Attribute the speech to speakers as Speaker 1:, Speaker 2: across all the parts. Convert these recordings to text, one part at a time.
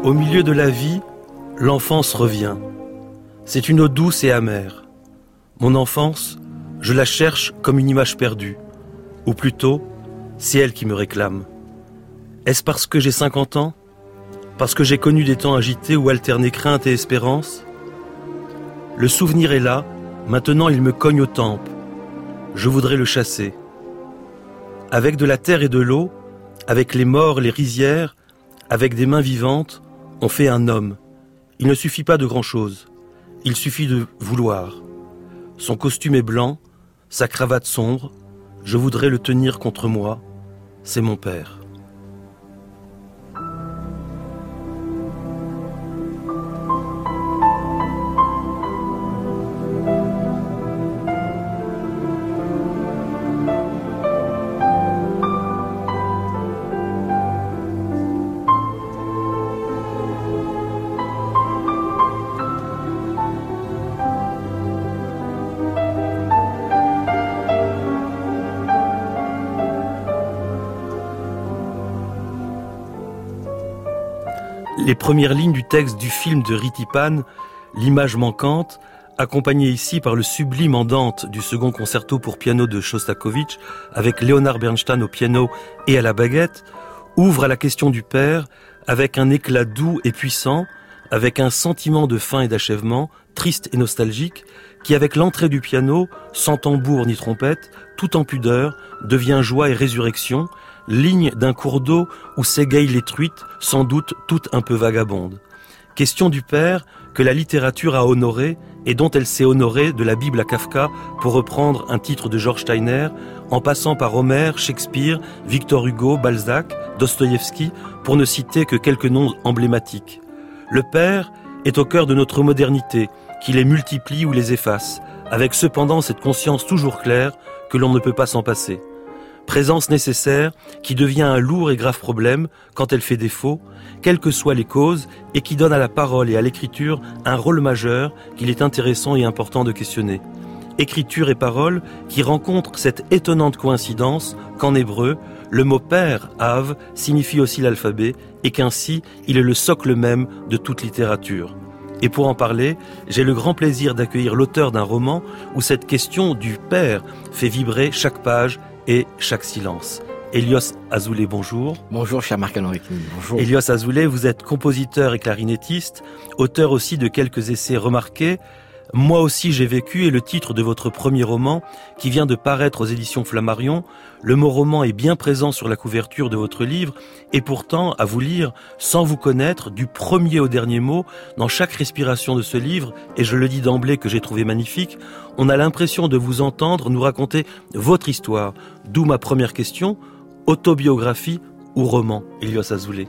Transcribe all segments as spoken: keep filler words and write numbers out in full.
Speaker 1: Au milieu de la vie, l'enfance revient. C'est une eau douce et amère. Mon enfance, je la cherche comme une image perdue. Ou plutôt, c'est elle qui me réclame. Est-ce parce que j'ai cinquante ans ? Parce que j'ai connu des temps agités où alternaient crainte et espérance ? Le souvenir est là, maintenant il me cogne aux tempes. Je voudrais le chasser. Avec de la terre et de l'eau, avec les morts, les rizières, avec des mains vivantes, on fait un homme. Il ne suffit pas de grand-chose. Il suffit de vouloir. Son costume est blanc, sa cravate sombre. Je voudrais le tenir contre moi. C'est mon père. Les premières lignes du texte du film de Ritipan, l'image manquante, accompagnée ici par le sublime andante du second concerto pour piano de Shostakovich, avec Leonard Bernstein au piano et à la baguette, ouvre à la question du père avec un éclat doux et puissant, avec un sentiment de fin et d'achèvement, triste et nostalgique, qui avec l'entrée du piano, sans tambour ni trompette, tout en pudeur, devient joie et résurrection, ligne d'un cours d'eau où s'égaye les truites, sans doute toutes un peu vagabondes. Question du père que la littérature a honoré et dont elle s'est honorée de la Bible à Kafka, pour reprendre un titre de George Steiner, en passant par Homère, Shakespeare, Victor Hugo, Balzac, Dostoïevski, pour ne citer que quelques noms emblématiques. Le père est au cœur de notre modernité, qui les multiplie ou les efface, avec cependant cette conscience toujours claire que l'on ne peut pas s'en passer. Présence nécessaire qui devient un lourd et grave problème quand elle fait défaut, quelles que soient les causes, et qui donne à la parole et à l'écriture un rôle majeur qu'il est intéressant et important de questionner. Écriture et parole qui rencontrent cette étonnante coïncidence qu'en hébreu, le mot père, Av, signifie aussi l'alphabet, et qu'ainsi il est le socle même de toute littérature. Et pour en parler, j'ai le grand plaisir d'accueillir l'auteur d'un roman où cette question du père fait vibrer chaque page et chaque silence. Elios Azoulay, bonjour.
Speaker 2: Bonjour, cher Marc-Henri. Bonjour.
Speaker 1: Elios Azoulay, vous êtes compositeur et clarinettiste, auteur aussi de quelques essais remarqués. Moi aussi j'ai vécu est le titre de votre premier roman qui vient de paraître aux éditions Flammarion. Le mot roman est bien présent sur la couverture de votre livre et pourtant, à vous lire, sans vous connaître, du premier au dernier mot, dans chaque respiration de ce livre, et je le dis d'emblée que j'ai trouvé magnifique, on a l'impression de vous entendre nous raconter votre histoire. D'où ma première question, autobiographie ou roman, Elios Azoulay?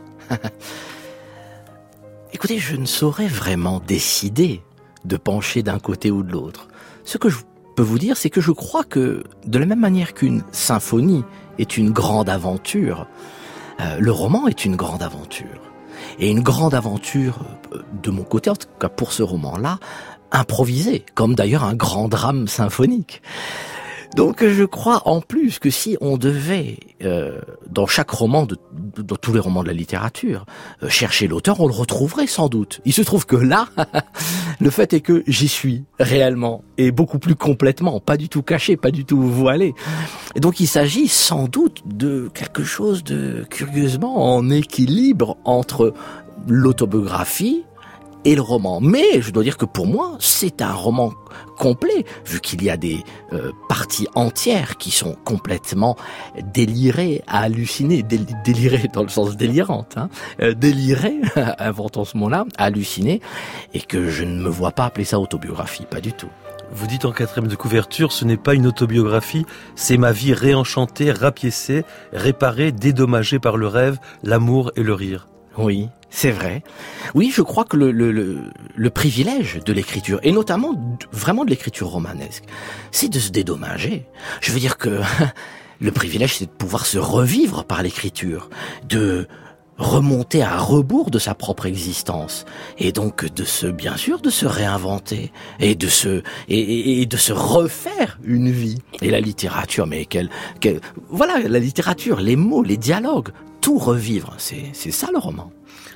Speaker 2: Écoutez, je ne saurais vraiment décider de pencher d'un côté ou de l'autre. Ce que je peux vous dire, c'est que je crois que, de la même manière qu'une symphonie est une grande aventure, euh, le roman est une grande aventure. Et une grande aventure, de mon côté, en tout cas pour ce roman-là, improvisée, comme d'ailleurs un grand drame symphonique. Donc je crois en plus que si on devait, euh, dans chaque roman, de, dans tous les romans de la littérature, euh, chercher l'auteur, on le retrouverait sans doute. Il se trouve que là, le fait est que j'y suis réellement, et beaucoup plus complètement, pas du tout caché, pas du tout voilé. Et donc il s'agit sans doute de quelque chose de curieusement en équilibre entre l'autobiographie et le roman. Mais je dois dire que pour moi, c'est un roman complet, vu qu'il y a des euh, parties entières qui sont complètement délirées, hallucinées, dél- délirées dans le sens délirante, hein, euh, délirées, inventons ce mot-là, hallucinées, et que je ne me vois pas appeler ça autobiographie, pas du tout.
Speaker 1: Vous dites en quatrième de couverture, ce n'est pas une autobiographie, c'est ma vie réenchantée, rapiécée, réparée, dédommagée par le rêve, l'amour et le rire.
Speaker 2: Oui, c'est vrai. Oui, je crois que le, le, le, le privilège de l'écriture, et notamment vraiment de l'écriture romanesque, c'est de se dédommager. Je veux dire que le privilège, c'est de pouvoir se revivre par l'écriture, de remonter à rebours de sa propre existence, et donc de se, bien sûr, de se réinventer, et de se, et, et, et de se refaire une vie. Et la littérature, mais quelle, quelle, voilà, la littérature, les mots, les dialogues, tout revivre, c'est, c'est ça le roman.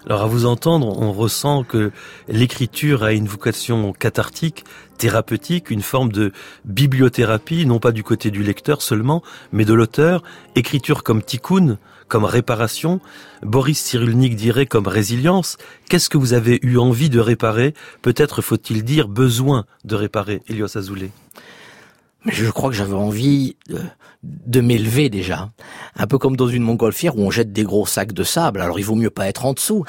Speaker 1: Alors à vous entendre, on ressent que l'écriture a une vocation cathartique, thérapeutique, une forme de bibliothérapie, non pas du côté du lecteur seulement, mais de l'auteur. Écriture comme tikkun, comme réparation. Boris Cyrulnik dirait comme résilience. Qu'est-ce que vous avez eu envie de réparer? Peut-être faut-il dire besoin de réparer, Elios Azoulay.
Speaker 2: Mais je crois que j'avais envie de, de m'élever déjà. Un peu comme dans une montgolfière où on jette des gros sacs de sable. Alors il vaut mieux pas être en dessous.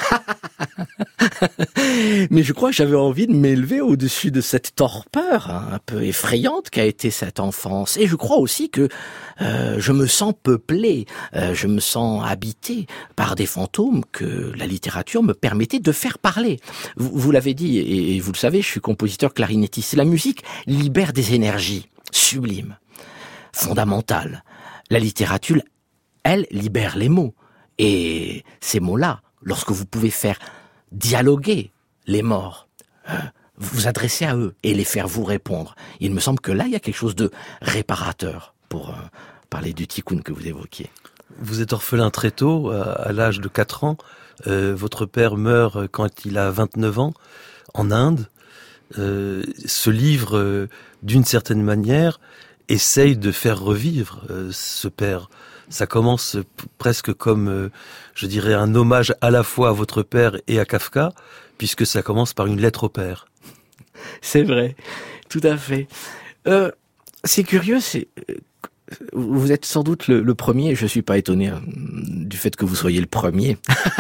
Speaker 2: Mais je crois que j'avais envie de m'élever au-dessus de cette torpeur hein, un peu effrayante qu'a été cette enfance. Et je crois aussi que euh, je me sens peuplé, euh, je me sens habité par des fantômes que la littérature me permettait de faire parler. Vous, vous l'avez dit et, et vous le savez, je suis compositeur clarinettiste. La musique libère des énergies. Sublime, fondamentale. La littérature, elle, libère les mots. Et ces mots-là, lorsque vous pouvez faire dialoguer les morts, euh, vous adresser à eux et les faire vous répondre, il me semble que là, il y a quelque chose de réparateur pour euh, parler du tikkun que vous évoquiez.
Speaker 1: Vous êtes orphelin très tôt, à, à l'âge de quatre ans. Euh, votre père meurt quand il a vingt-neuf ans, en Inde. Euh, ce livre, euh, d'une certaine manière, essaye de faire revivre euh, ce père. Ça commence p- presque comme, euh, je dirais, un hommage à la fois à votre père et à Kafka, puisque ça commence par une lettre au père.
Speaker 2: C'est vrai, tout à fait. Euh, c'est curieux, c'est... Vous êtes sans doute le, le premier, je suis pas étonné euh, du fait que vous soyez le premier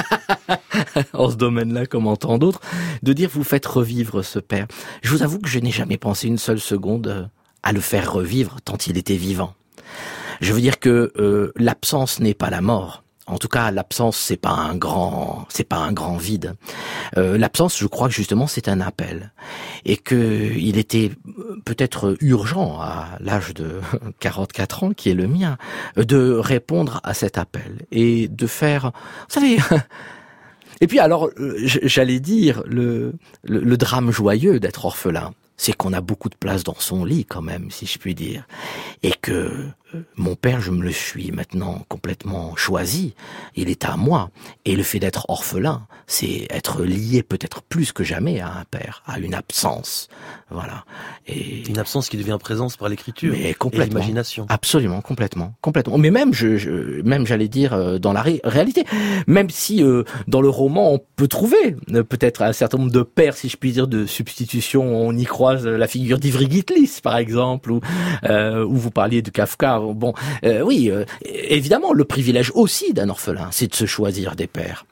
Speaker 2: en ce domaine-là comme en tant d'autres, de dire vous faites revivre ce père. Je vous avoue que je n'ai jamais pensé une seule seconde à le faire revivre tant il était vivant. Je veux dire que euh, l'absence n'est pas la mort. En tout cas, l'absence, c'est pas un grand, c'est pas un grand vide. Euh, l'absence, je crois que justement, c'est un appel, et que il était peut-être urgent à l'âge de quarante-quatre ans, qui est le mien, de répondre à cet appel et de faire, vous savez. Et puis alors, j'allais dire le, le, le drame joyeux d'être orphelin, c'est qu'on a beaucoup de place dans son lit quand même, si je puis dire, et que mon père, je me le suis maintenant complètement choisi, il est à moi, et le fait d'être orphelin, c'est être lié peut-être plus que jamais à un père, à une absence, voilà. Et
Speaker 1: une absence qui devient présence par l'écriture
Speaker 2: mais
Speaker 1: et l'imagination.
Speaker 2: Absolument, complètement, complètement. Mais même, je, je même j'allais dire dans la ré- réalité, même si euh, dans le roman on peut trouver euh, peut-être un certain nombre de pères, si je puis dire, de substitution, on y croise la figure d'Ivry Gitlis, par exemple, ou euh, où vous parliez de Kafka. Bon, euh, oui, euh, évidemment, le privilège aussi d'un orphelin, c'est de se choisir des pères.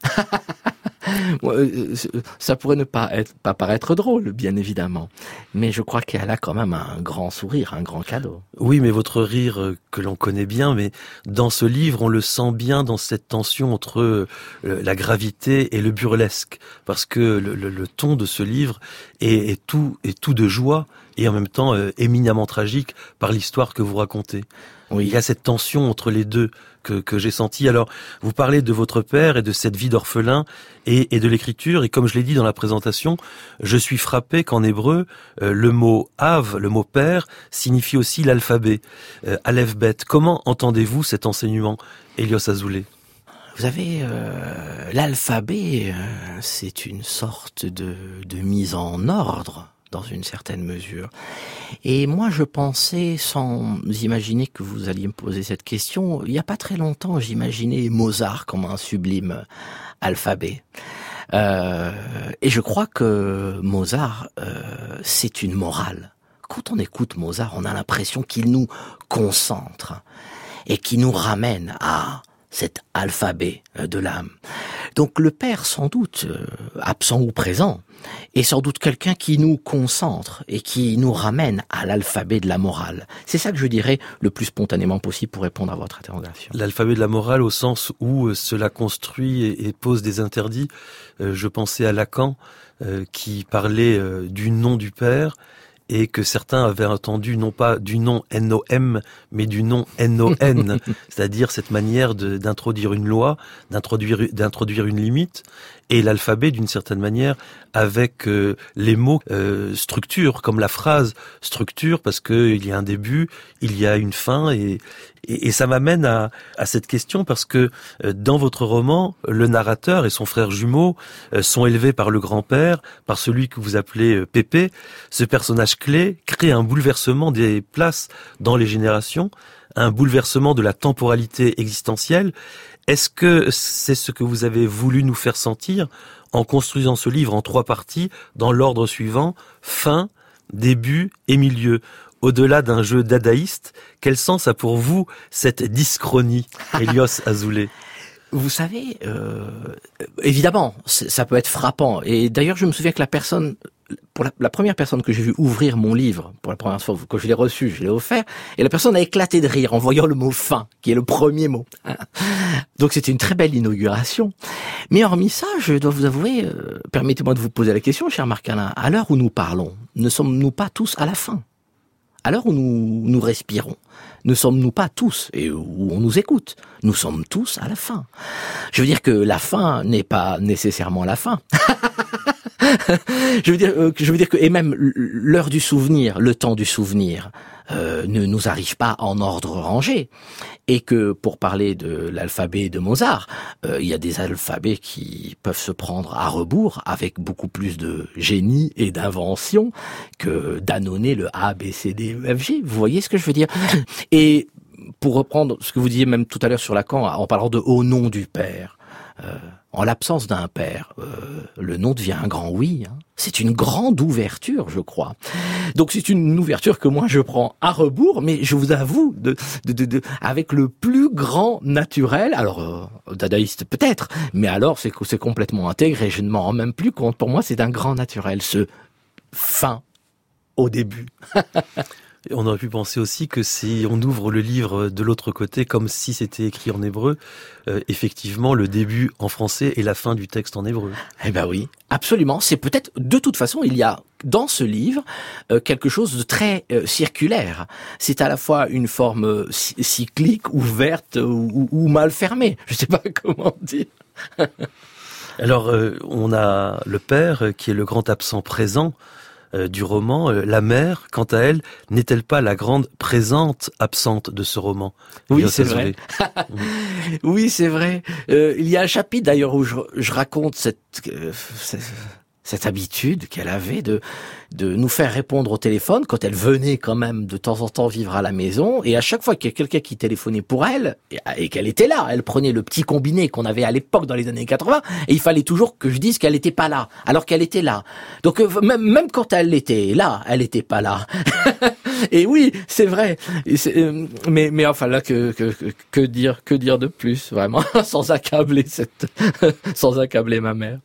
Speaker 2: Ça pourrait ne pas être, pas paraître drôle, bien évidemment, mais je crois qu'elle a quand même un grand sourire, un grand cadeau.
Speaker 1: Oui, mais votre rire que l'on connaît bien, mais dans ce livre, on le sent bien dans cette tension entre la gravité et le burlesque, parce que le, le, le ton de ce livre est, est tout, est tout de joie et en même temps euh, éminemment tragique par l'histoire que vous racontez. Oui. Il y a cette tension entre les deux que, que j'ai sentie. Alors, vous parlez de votre père et de cette vie d'orphelin et, et de l'écriture. Et comme je l'ai dit dans la présentation, je suis frappé qu'en hébreu, euh, le mot « av », le mot « père », signifie aussi l'alphabet, euh, « aleph bet ». Comment entendez-vous cet enseignement, Elios Azoulay ?
Speaker 2: Vous savez, euh, l'alphabet, euh, c'est une sorte de, de mise en ordre, dans une certaine mesure. Et moi, je pensais, sans imaginer que vous alliez me poser cette question, il n'y a pas très longtemps, j'imaginais Mozart comme un sublime alphabet. Euh, et je crois que Mozart, euh, c'est une morale. Quand on écoute Mozart, on a l'impression qu'il nous concentre et qu'il nous ramène à cet alphabet de l'âme. Donc le père, sans doute, euh, absent ou présent, est sans doute quelqu'un qui nous concentre et qui nous ramène à l'alphabet de la morale. C'est ça que je dirais le plus spontanément possible pour répondre à votre interrogation.
Speaker 1: L'alphabet de la morale au sens où euh, cela construit et, et pose des interdits. Euh, je pensais à Lacan euh, qui parlait euh, du nom du père et que certains avaient entendu non pas du nom N O M, mais du nom N O N, c'est-à-dire cette manière de, d'introduire une loi, d'introduire, d'introduire une limite, et l'alphabet, d'une certaine manière, avec euh, les mots euh, structure, comme la phrase structure, parce que il y a un début, il y a une fin, et, et, et ça m'amène à, à cette question, parce que euh, dans votre roman, le narrateur et son frère jumeau euh, sont élevés par le grand-père, par celui que vous appelez euh, Pépé. Ce personnage clé crée un bouleversement des places dans les générations, un bouleversement de la temporalité existentielle. Est-ce que c'est ce que vous avez voulu nous faire sentir en construisant ce livre en trois parties, dans l'ordre suivant, fin, début et milieu? Au-delà d'un jeu dadaïste, quel sens a pour vous cette dyschronie, Elios Azoulay?
Speaker 2: Vous savez, euh, évidemment, ça peut être frappant. Et d'ailleurs, je me souviens que la personne, pour la, la première personne que j'ai vu ouvrir mon livre, pour la première fois que je l'ai reçu, je l'ai offert, et la personne a éclaté de rire en voyant le mot fin, qui est le premier mot. Donc c'était une très belle inauguration. Mais hormis ça, je dois vous avouer, euh, permettez-moi de vous poser la question, cher Marc-Alain, à l'heure où nous parlons, ne sommes-nous pas tous à la fin? À l'heure où nous, nous respirons, ne sommes-nous pas tous, et où on nous écoute, nous sommes tous à la fin. Je veux dire que la fin n'est pas nécessairement la fin. je veux dire, euh, je veux dire que, et même l'heure du souvenir, le temps du souvenir, euh, ne nous arrive pas en ordre rangé. Et que, pour parler de l'alphabet de Mozart, euh, il y a des alphabets qui peuvent se prendre à rebours avec beaucoup plus de génie et d'invention que d'annoncer le A, B, C, D, E, F, G. Vous voyez ce que je veux dire? Et pour reprendre ce que vous disiez même tout à l'heure sur Lacan, en parlant de au nom du Père, euh, en l'absence d'un père, euh, le nom devient un grand oui. Hein. C'est une grande ouverture, je crois. Donc c'est une ouverture que moi je prends à rebours, mais je vous avoue, de, de, de, de avec le plus grand naturel. Alors euh, dadaïste peut-être, mais alors c'est c'est complètement intégré. Je ne m'en rends même plus compte. Pour moi, c'est un grand naturel, ce fin au début.
Speaker 1: On aurait pu penser aussi que si on ouvre le livre de l'autre côté, comme si c'était écrit en hébreu, euh, effectivement, le début en français et la fin du texte en hébreu.
Speaker 2: Eh ben oui, absolument. C'est peut-être, de toute façon, il y a dans ce livre euh, quelque chose de très euh, circulaire. C'est à la fois une forme euh, cyclique, ouverte ou, ou mal fermée. Je sais pas comment dire.
Speaker 1: Alors, euh, on a le père qui est le grand absent présent du roman. La mère, quant à elle, n'est-elle pas la grande présente absente de ce roman?
Speaker 2: Oui, c'est vrai. Oui, c'est vrai. Euh, il y a un chapitre d'ailleurs où je, je raconte cette, euh, cette, cette habitude qu'elle avait de, de nous faire répondre au téléphone quand elle venait quand même de temps en temps vivre à la maison. Et à chaque fois qu'il y a quelqu'un qui téléphonait pour elle, et, et qu'elle était là, elle prenait le petit combiné qu'on avait à l'époque dans les années quatre-vingts, et il fallait toujours que je dise qu'elle n'était pas là, alors qu'elle était là. Donc euh, même, même quand elle était là, elle n'était pas là. Et oui, c'est vrai. Et c'est, euh, mais, mais enfin là, que, que, que, que dire, que dire de plus, vraiment, sans accabler cette, sans accabler ma mère.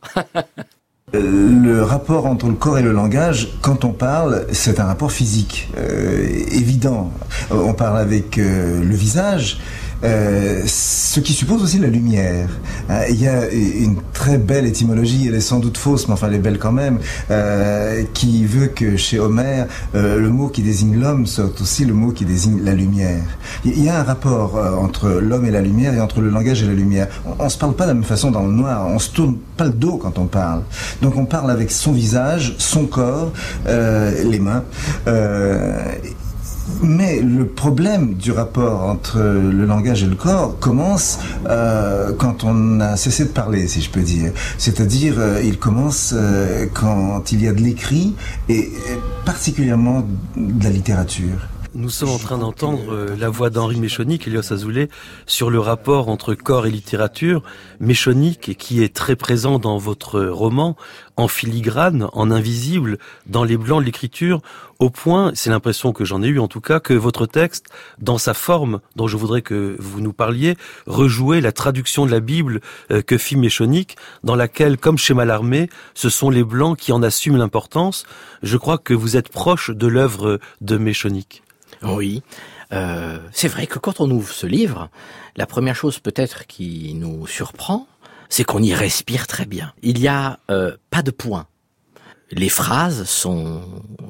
Speaker 3: Le rapport entre le corps et le langage, quand on parle, c'est un rapport physique, euh, évident. On parle avec euh, le visage, euh, ce qui suppose aussi la lumière. Euh, il y a une très belle étymologie, elle est sans doute fausse, mais enfin elle est belle quand même, euh, qui veut que chez Homère, euh, le mot qui désigne l'homme soit aussi le mot qui désigne la lumière. Il y a un rapport euh, entre l'homme et la lumière et entre le langage et la lumière. On, on se parle pas de la même façon dans le noir, on se tourne pas le dos quand on parle. Donc on parle avec son visage, son corps, euh, les mains. Euh, mais le problème du rapport entre le langage et le corps commence euh, quand on a cessé de parler, si je peux dire. C'est-à-dire, euh, il commence euh, quand il y a de l'écrit et, et particulièrement de la littérature.
Speaker 1: Nous sommes en train d'entendre euh, la voix d'Henri Méchonic, Elios Azoulay, sur le rapport entre corps et littérature. Méchonic, qui est très présent dans votre roman, en filigrane, en invisible, dans les blancs de l'écriture, au point, c'est l'impression que j'en ai eu en tout cas, que votre texte, dans sa forme, dont je voudrais que vous nous parliez, rejouait la traduction de la Bible euh, que fit Méchonic, dans laquelle, comme chez Mallarmé, ce sont les blancs qui en assument l'importance. Je crois que vous êtes proche de l'œuvre de Méchonic.
Speaker 2: Oui, euh, c'est vrai que quand on ouvre ce livre, la première chose peut-être qui nous surprend, c'est qu'on y respire très bien. Il y a euh, pas de point. Les phrases sont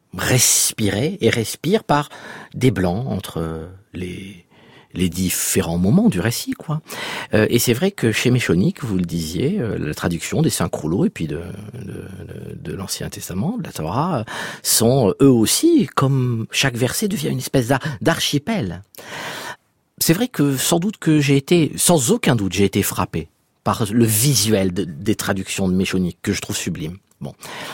Speaker 2: respirer et respire par des blancs entre les les différents moments du récit, quoi. Euh, et c'est vrai que chez Méchonic, vous le disiez, euh, la traduction des cinq rouleaux et puis de, de, de, de l'Ancien Testament, de la Torah, sont eux aussi, comme chaque verset devient une espèce d'ar- d'archipel. C'est vrai que sans doute que j'ai été, sans aucun doute, j'ai été frappé par le visuel de, des traductions de Méchonic, que je trouve sublime. Bon.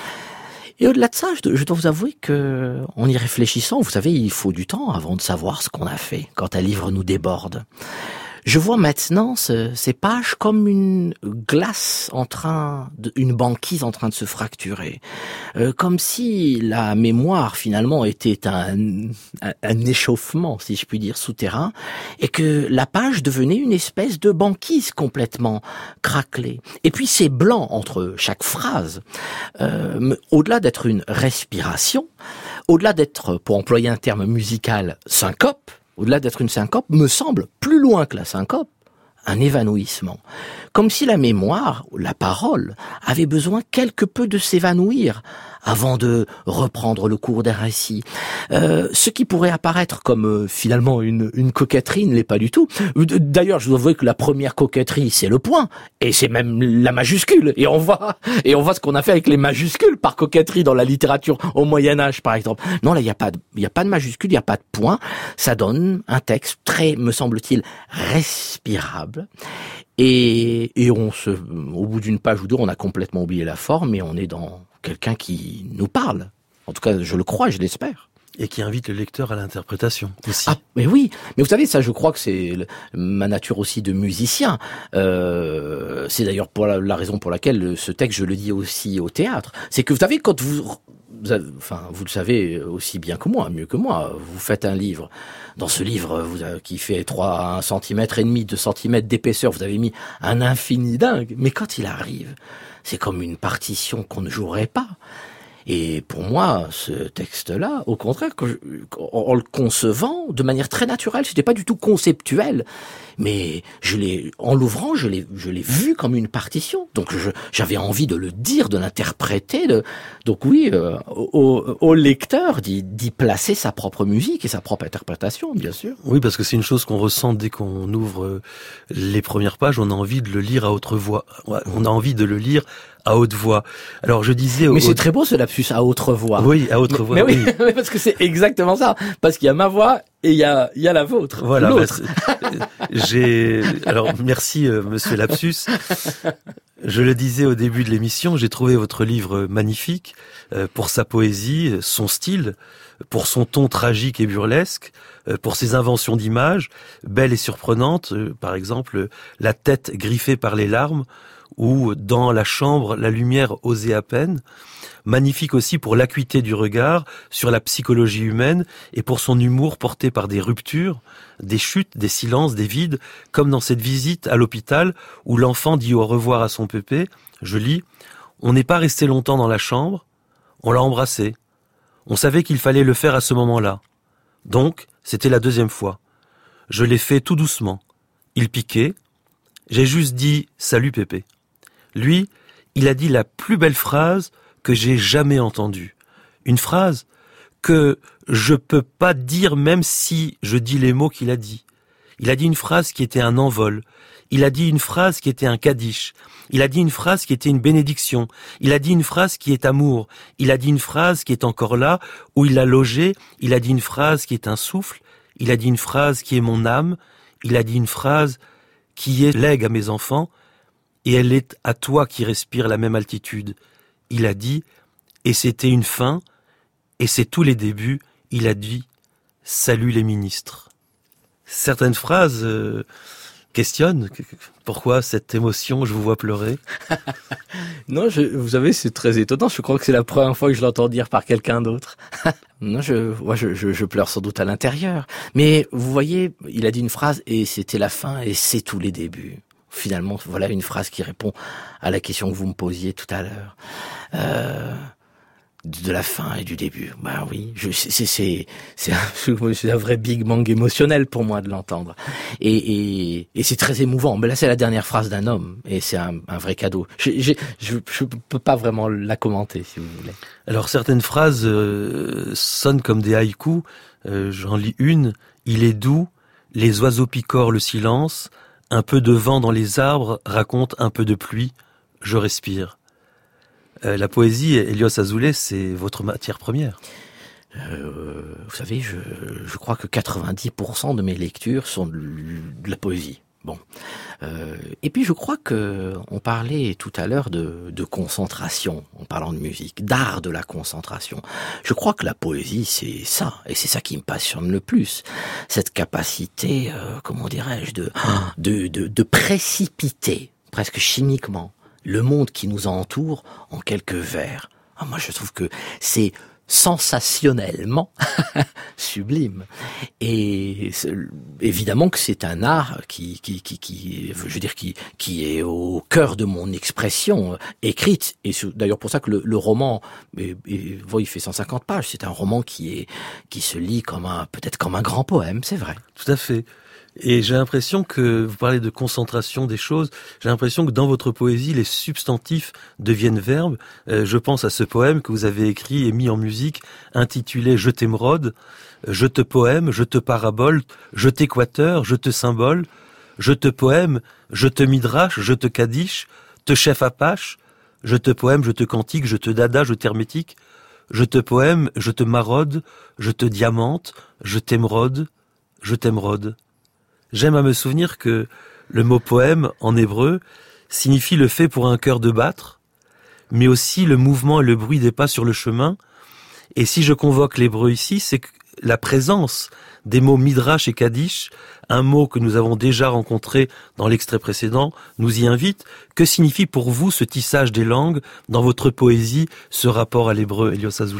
Speaker 2: Et au-delà de ça, je dois vous avouer que, en y réfléchissant, vous savez, il faut du temps avant de savoir ce qu'on a fait quand un livre nous déborde. Je vois maintenant ce, ces pages comme une glace en train, de, une banquise en train de se fracturer, euh, comme si la mémoire finalement était un, un, un échauffement, si je puis dire, souterrain, et que la page devenait une espèce de banquise complètement craquelée. Et puis c'est blanc entre chaque phrase, euh, au-delà d'être une respiration, au-delà d'être, pour employer un terme musical, syncope, au-delà d'être une syncope, me semble, plus loin que la syncope, un évanouissement. Comme si la mémoire, la parole, avait besoin quelque peu de s'évanouir avant de reprendre le cours d'un récit. Euh, ce qui pourrait apparaître comme euh, finalement une, une coquetterie ne l'est pas du tout. D'ailleurs, je dois avouer que la première coquetterie, c'est le point, et c'est même la majuscule. Et on voit, et on voit ce qu'on a fait avec les majuscules par coquetterie dans la littérature au Moyen Âge, par exemple. Non, là, il n'y a pas de, il y a pas de majuscule, il n'y a pas de point. Ça donne un texte très, me semble-t-il, respirable. Et, et on se, au bout d'une page ou deux, on a complètement oublié la forme et on est dans quelqu'un qui nous parle. En tout cas, je le crois, je l'espère.
Speaker 1: Et qui invite le lecteur à l'interprétation aussi.
Speaker 2: Ah, mais oui. Mais vous savez, ça, je crois que c'est le, ma nature aussi de musicien. Euh, c'est d'ailleurs pour la, la raison pour laquelle ce texte, je le dis aussi au théâtre. C'est que vous savez, quand vous, vous avez, enfin, vous le savez aussi bien que moi, mieux que moi, vous faites un livre. Dans ce livre, vous avez, qui fait trois, un centimètre et demi, deux centimètres d'épaisseur, vous avez mis un infini dingue. Mais quand il arrive, c'est comme une partition qu'on ne jouerait pas. Et pour moi, ce texte-là, au contraire, que je, en, en le concevant de manière très naturelle, c'était pas du tout conceptuel, mais je l'ai, en l'ouvrant, je l'ai, je l'ai vu comme une partition. Donc je, j'avais envie de le dire, de l'interpréter. De, donc oui, euh, au, au lecteur d'y, d'y placer sa propre musique et sa propre interprétation, bien sûr.
Speaker 1: Oui, parce que c'est une chose qu'on ressent dès qu'on ouvre les premières pages. On a envie de le lire à haute voix. On a envie de le lire à haute voix. Alors je disais...
Speaker 2: Mais
Speaker 1: au...
Speaker 2: c'est très beau ce lapsus, à haute voix.
Speaker 1: Oui, à haute
Speaker 2: mais,
Speaker 1: voix.
Speaker 2: Mais oui,
Speaker 1: oui.
Speaker 2: parce que c'est exactement ça. Parce qu'il y a ma voix et il y a, il y a la vôtre.
Speaker 1: Voilà. Bah, j'ai... Alors merci euh, Monsieur Lapsus. Je le disais au début de l'émission, j'ai trouvé votre livre magnifique euh, pour sa poésie, son style, pour son ton tragique et burlesque, euh, pour ses inventions d'images, belles et surprenantes. Euh, par exemple, la tête griffée par les larmes, ou dans la chambre, la lumière osait à peine. Magnifique aussi pour l'acuité du regard sur la psychologie humaine et pour son humour porté par des ruptures, des chutes, des silences, des vides, comme dans cette visite à l'hôpital où l'enfant dit au revoir à son pépé. Je lis, « On n'est pas resté longtemps dans la chambre, on l'a embrassé. On savait qu'il fallait le faire à ce moment-là. Donc, c'était la deuxième fois. Je l'ai fait tout doucement. Il piquait. J'ai juste dit « Salut pépé ». Lui, il a dit la plus belle phrase que j'ai jamais entendue. Une phrase que je peux pas dire même si je dis les mots qu'il a dit. Il a dit une phrase qui était un envol. Il a dit une phrase qui était un kaddish. Il a dit une phrase qui était une bénédiction. Il a dit une phrase qui est amour. Il a dit une phrase qui est encore là, où il a logé. Il a dit une phrase qui est un souffle. Il a dit une phrase qui est mon âme. Il a dit une phrase qui est legs à mes enfants. Et elle est à toi qui respire la même altitude. Il a dit, et c'était une fin, et c'est tous les débuts, il a dit, salut les ministres. Certaines phrases euh, questionnent, pourquoi cette émotion, je vous vois pleurer?
Speaker 2: Non, je, vous savez, c'est très étonnant, je crois que c'est la première fois que je l'entends dire par quelqu'un d'autre. Non, je, moi, je, je, je pleure sans doute à l'intérieur. Mais vous voyez, il a dit une phrase, et c'était la fin, et c'est tous les débuts. Finalement, voilà une phrase qui répond à la question que vous me posiez tout à l'heure. Euh, de la fin et du début. Ben oui, je, c'est, c'est, c'est, c'est, un, c'est un vrai Big Bang émotionnel pour moi de l'entendre. Et, et, et c'est très émouvant. Mais là, c'est la dernière phrase d'un homme, et c'est un, un vrai cadeau. Je, je, je, je peux pas vraiment la commenter, si vous voulez.
Speaker 1: Alors, certaines phrases euh, sonnent comme des haïkus. Euh, j'en lis une. Il est doux, les oiseaux picorent le silence, un peu de vent dans les arbres raconte un peu de pluie, je respire. Euh, la poésie, Elios Azoulay, c'est votre matière première.
Speaker 2: Euh, vous savez, je, je crois que quatre-vingt-dix pour cent de mes lectures sont de, de la poésie. Bon, euh, et puis je crois que on parlait tout à l'heure de, de concentration en parlant de musique, d'art de la concentration. Je crois que la poésie c'est ça, et c'est ça qui me passionne le plus, cette capacité, euh, comment dirais-je, de, de de de précipiter presque chimiquement le monde qui nous entoure en quelques vers. Ah, moi je trouve que c'est sensationnellement sublime, et évidemment que c'est un art qui, qui, qui, qui, je veux dire, qui, qui est au cœur de mon expression écrite, et c'est d'ailleurs pour ça que le, le roman, et, et, il fait cent cinquante pages, c'est un roman qui est, qui se lit comme un, peut-être comme un grand poème, c'est vrai.
Speaker 1: Tout à fait. Et j'ai l'impression que, vous parlez de concentration des choses, j'ai l'impression que dans votre poésie, les substantifs deviennent verbes. Euh, je pense à ce poème que vous avez écrit et mis en musique, intitulé « Je t'émeraude »,« Je te poème »,« Je te parabole »,« Je t'équateur »,« Je te symbole »,« Je te poème »,« Je te midrash »,« Je te kaddish »,« Te chef apache »,« Je te poème »,« Je te cantique »,« Je te dada »,« Je t'hermétique »,« Je te poème »,« Je te maraude »,« Je te diamante »,« Je t'émeraude »,« Je t'émeraude ». J'aime à me souvenir que le mot poème, en hébreu, signifie le fait pour un cœur de battre, mais aussi le mouvement et le bruit des pas sur le chemin. Et si je convoque l'hébreu ici, c'est que la présence des mots midrash et kaddish, un mot que nous avons déjà rencontré dans l'extrait précédent, nous y invite. Que signifie pour vous ce tissage des langues dans votre poésie, ce rapport à l'hébreu, Elios Azoulay ?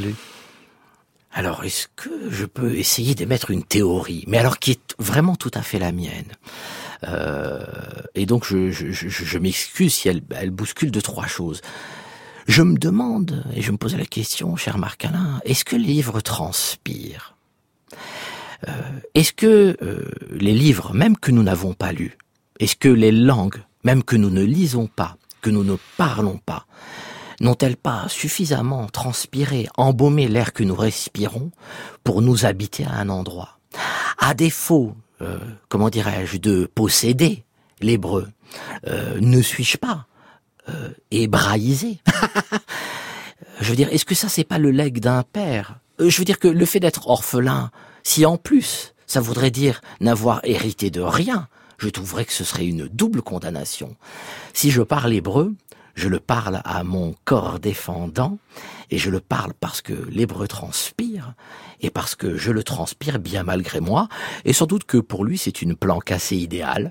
Speaker 2: Alors, est-ce que je peux essayer d'émettre une théorie, mais alors qui est vraiment tout à fait la mienne, euh, et donc je, je, je, je m'excuse si elle, elle bouscule deux, trois choses. Je me demande, et je me posais la question, cher Marc-Alain, est-ce que les livres transpirent ? euh, Est-ce que euh, les livres, même que nous n'avons pas lus, est-ce que les langues, même que nous ne lisons pas, que nous ne parlons pas, n'ont-elles pas suffisamment transpiré, embaumé l'air que nous respirons pour nous habiter à un endroit ? À défaut, euh, comment dirais-je, de posséder l'hébreu, euh, ne suis-je pas euh, hébraïsé ? Je veux dire, est-ce que ça c'est pas le legs d'un père ? euh, Je veux dire que le fait d'être orphelin, si en plus ça voudrait dire n'avoir hérité de rien, je trouverais que ce serait une double condamnation. Si je parle hébreu, je le parle à mon corps défendant, et je le parle parce que l'hébreu transpire, et parce que je le transpire bien malgré moi, et sans doute que pour lui c'est une planque assez idéale,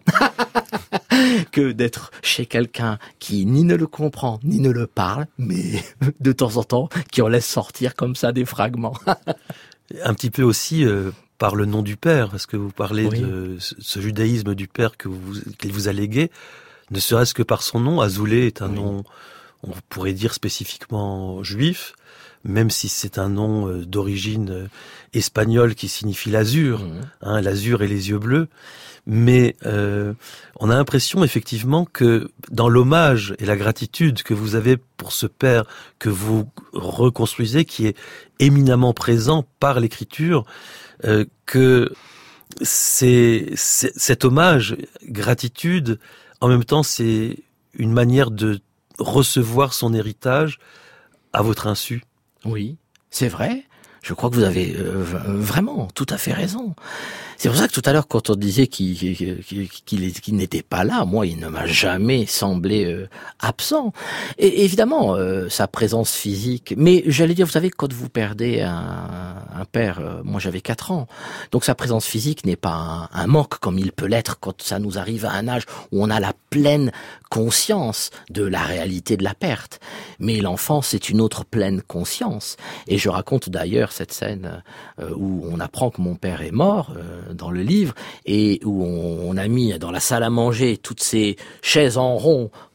Speaker 2: que d'être chez quelqu'un qui ni ne le comprend, ni ne le parle, mais de temps en temps, qui en laisse sortir comme ça des fragments.
Speaker 1: Un petit peu aussi euh, par le nom du père, parce que vous parlez oui. de ce judaïsme du père que vous, qu'il vous a légué, ne serait-ce que par son nom. Azoulay est un oui. nom, on pourrait dire spécifiquement juif, même si c'est un nom d'origine espagnole qui signifie l'azur, mmh. hein, l'azur et les yeux bleus. Mais euh, on a l'impression effectivement que dans l'hommage et la gratitude que vous avez pour ce père que vous reconstruisez, qui est éminemment présent par l'écriture, euh, que c'est, c'est cet hommage, gratitude, en même temps, c'est une manière de recevoir son héritage à votre insu.
Speaker 2: Oui, c'est vrai. Je crois que vous avez euh, vraiment tout à fait raison. C'est pour ça que tout à l'heure, quand on disait qu'il, qu'il, qu'il, qu'il n'était pas là, moi, il ne m'a jamais semblé euh, absent. Et évidemment, euh, sa présence physique. Mais j'allais dire, vous savez, quand vous perdez un, un père, euh, moi j'avais quatre ans, donc sa présence physique n'est pas un, un manque comme il peut l'être quand ça nous arrive à un âge où on a la pleine conscience de la réalité de la perte. Mais l'enfance, c'est une autre pleine conscience. Et je raconte d'ailleurs cette scène euh, où on apprend que mon père est mort, euh, dans le livre, et où on, on a mis dans la salle à manger toutes ces chaises en rond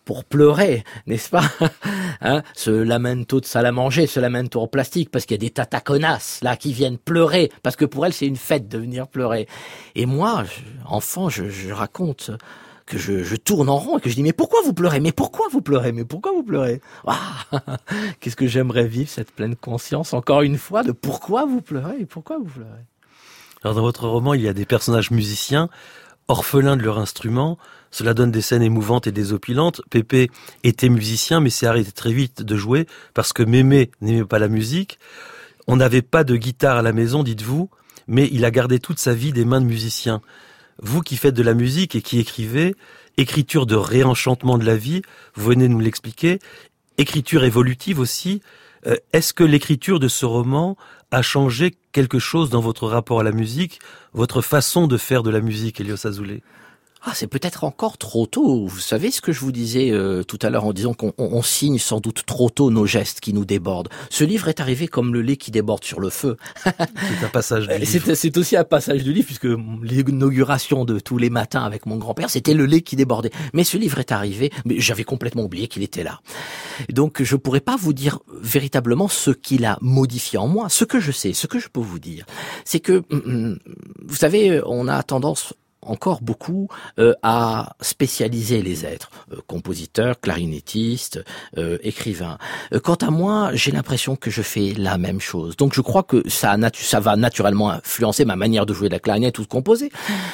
Speaker 2: pour pleurer, n'est-ce pas? Hein, ce lamento de salle à manger, ce lamento en plastique, parce qu'il y a des tataconasses là qui viennent pleurer, parce que pour elles c'est une fête de venir pleurer. Et moi, je, enfant, je, je raconte que je, je tourne en rond et que je dis mais pourquoi vous pleurez? Mais pourquoi vous pleurez? Mais pourquoi vous pleurez? Ah, qu'est-ce que j'aimerais vivre cette pleine conscience encore une fois de pourquoi vous pleurez et pourquoi vous pleurez.
Speaker 1: Alors dans votre roman, il y a des personnages musiciens, orphelins de leur instrument. Cela donne des scènes émouvantes et désopilantes. Pépé était musicien, mais s'est arrêté très vite de jouer parce que Mémé n'aimait pas la musique. On n'avait pas de guitare à la maison, dites-vous, mais il a gardé toute sa vie des mains de musicien. Vous qui faites de la musique et qui écrivez, écriture de réenchantement de la vie, vous venez nous l'expliquer, écriture évolutive aussi. Euh, est-ce que l'écriture de ce roman a changé quelque chose dans votre rapport à la musique, votre façon de faire de la musique, Elios Azoulay?
Speaker 2: Ah, c'est peut-être encore trop tôt. Vous savez ce que je vous disais euh, tout à l'heure en disant qu'on on, on signe sans doute trop tôt nos gestes qui nous débordent. Ce livre est arrivé comme le lait qui déborde sur le feu.
Speaker 1: C'est un passage du livre.
Speaker 2: C'est, c'est aussi un passage du livre puisque l'inauguration de tous les matins avec mon grand-père, c'était le lait qui débordait. Mais ce livre est arrivé, mais j'avais complètement oublié qu'il était là. Donc je pourrais pas vous dire véritablement ce qu'il a modifié en moi. Ce que je sais, ce que je peux vous dire, c'est que, vous savez, on a tendance encore beaucoup euh, à spécialiser les êtres, euh, compositeurs, clarinettistes, euh, écrivains. Euh, quant à moi, j'ai l'impression que je fais la même chose. Donc je crois que ça, natu- ça va naturellement influencer ma manière de jouer de la clarinette ou de composer.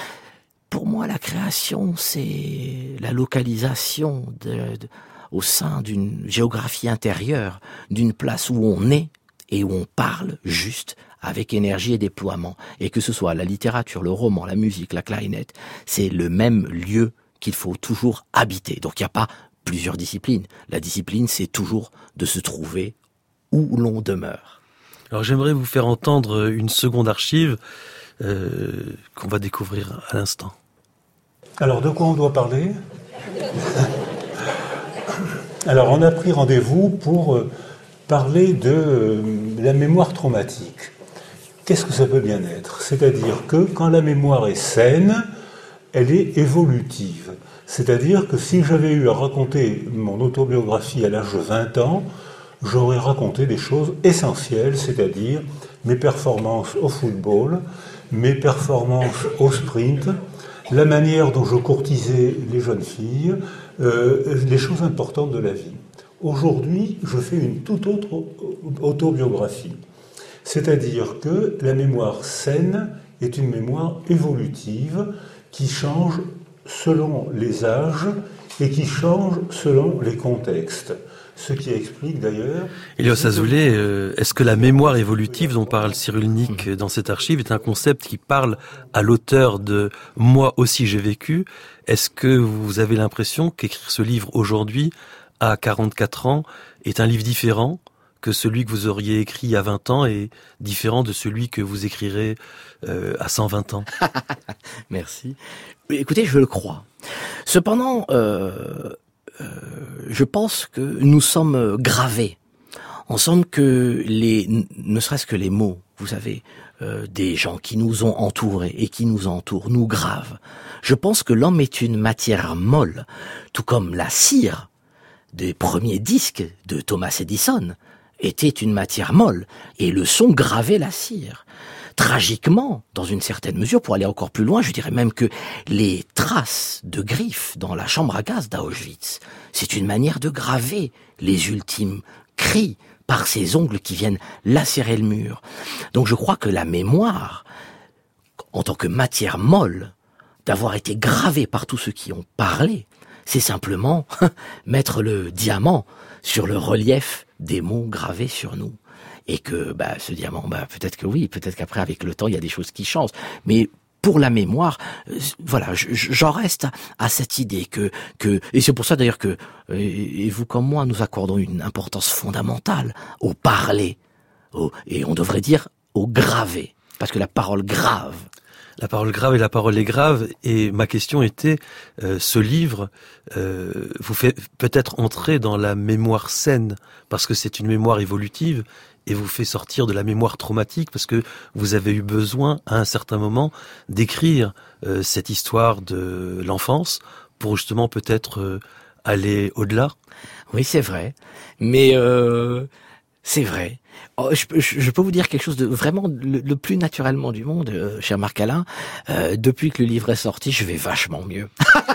Speaker 2: Pour moi, la création, c'est la localisation de, de, au sein d'une géographie intérieure, d'une place où on est et où on parle juste, avec énergie et déploiement. Et que ce soit la littérature, le roman, la musique, la clarinette, c'est le même lieu qu'il faut toujours habiter. Donc il n'y a pas plusieurs disciplines. La discipline, c'est toujours de se trouver où l'on demeure.
Speaker 1: Alors j'aimerais vous faire entendre une seconde archive euh, qu'on va découvrir à l'instant.
Speaker 4: Alors de quoi on doit parler? Alors on a pris rendez-vous pour parler de la mémoire traumatique. Qu'est-ce que ça peut bien être? C'est-à-dire que quand la mémoire est saine, elle est évolutive. C'est-à-dire que si j'avais eu à raconter mon autobiographie à l'âge de vingt ans, j'aurais raconté des choses essentielles, c'est-à-dire mes performances au football, mes performances au sprint, la manière dont je courtisais les jeunes filles, euh, les choses importantes de la vie. Aujourd'hui, je fais une toute autre autobiographie. C'est-à-dire que la mémoire saine est une mémoire évolutive qui change selon les âges et qui change selon les contextes. Ce qui explique d'ailleurs...
Speaker 1: Elios Azoulay, euh, est-ce que la mémoire évolutive dont parle Cyrulnik dans cette archive est un concept qui parle à l'auteur de « Moi aussi j'ai vécu » Est-ce que vous avez l'impression qu'écrire ce livre aujourd'hui, à quarante-quatre ans, est un livre différent que celui que vous auriez écrit à vingt ans et différent de celui que vous écrirez euh, à cent vingt ans?
Speaker 2: Merci. Écoutez, je le crois. Cependant, euh, euh, je pense que nous sommes gravés. On semble que les, ne serait-ce que les mots, vous savez, euh, des gens qui nous ont entourés et qui nous entourent, nous gravent. Je pense que l'homme est une matière molle, tout comme la cire des premiers disques de Thomas Edison était une matière molle, et le son gravait la cire. Tragiquement, dans une certaine mesure, pour aller encore plus loin, je dirais même que les traces de griffes dans la chambre à gaz d'Auschwitz, c'est une manière de graver les ultimes cris par ces ongles qui viennent lacérer le mur. Donc je crois que la mémoire, en tant que matière molle, d'avoir été gravée par tous ceux qui ont parlé, c'est simplement mettre le diamant sur le relief des mots gravés sur nous. Et que bah, ce diamant, bah, peut-être que oui, peut-être qu'après, avec le temps, il y a des choses qui changent. Mais pour la mémoire, euh, voilà, j'en reste à, à cette idée que, que... Et c'est pour ça d'ailleurs que, et vous comme moi, nous accordons une importance fondamentale au parler. Au, et on devrait dire au graver. Parce que la parole grave.
Speaker 1: La parole grave et la parole est grave. Et ma question était, euh, ce livre euh, vous fait peut-être entrer dans la mémoire saine, parce que c'est une mémoire évolutive, et vous fait sortir de la mémoire traumatique, parce que vous avez eu besoin, à un certain moment, d'écrire euh, cette histoire de l'enfance, pour justement peut-être euh, aller au-delà.
Speaker 2: Oui, c'est vrai. Mais euh, c'est vrai. Oh, je, je, je peux vous dire quelque chose de vraiment le, le plus naturellement du monde, euh, cher Marc-Alain. Euh, depuis que le livre est sorti, je vais vachement mieux.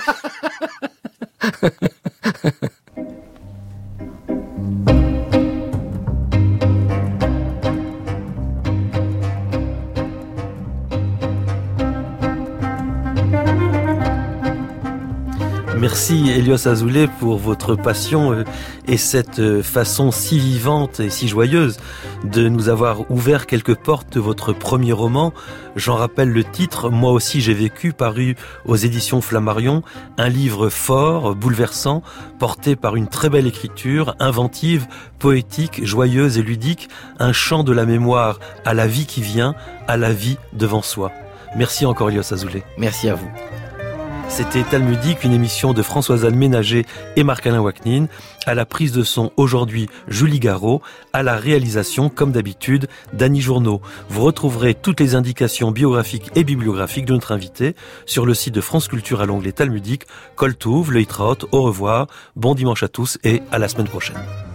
Speaker 1: Merci Elios Azoulay pour votre passion et cette façon si vivante et si joyeuse de nous avoir ouvert quelques portes de votre premier roman. J'en rappelle le titre, Moi aussi j'ai vécu, paru aux éditions Flammarion, un livre fort, bouleversant, porté par une très belle écriture, inventive, poétique, joyeuse et ludique, un chant de la mémoire à la vie qui vient, à la vie devant soi. Merci encore Elios Azoulay.
Speaker 2: Merci à vous.
Speaker 1: C'était Talmudique, une émission de Françoise-Anne Ménager et Marc-Alain Waknin. À la prise de son aujourd'hui, Julie Garot. À la réalisation, comme d'habitude, Dany Journeau. Vous retrouverez toutes les indications biographiques et bibliographiques de notre invité sur le site de France Culture à l'onglet Talmudique. Kol Touv, le Hitraot, au revoir, bon dimanche à tous et à la semaine prochaine.